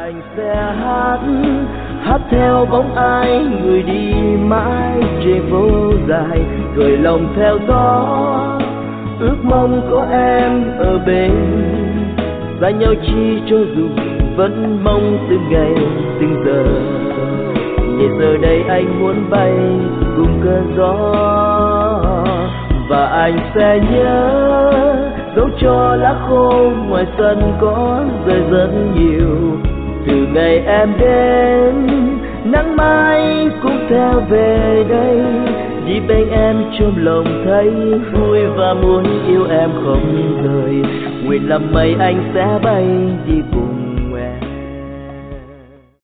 anh sẽ hát hát theo bóng ai người đi mãi trên phố dài, gửi lòng theo gió ước mong có em ở bên, xa nhau chi cho dù vẫn mong từng ngày từng giờ. Để giờ đây anh muốn bay cùng cơn gió, và anh sẽ nhớ dấu cho lá khô ngoài sân có rơi rất nhiều. Từ ngày em đến nắng mai cũng theo về đây, đi bên em trong lòng thấy vui và muốn yêu em không rời. Nguyện làm mây anh sẽ bay đi cùng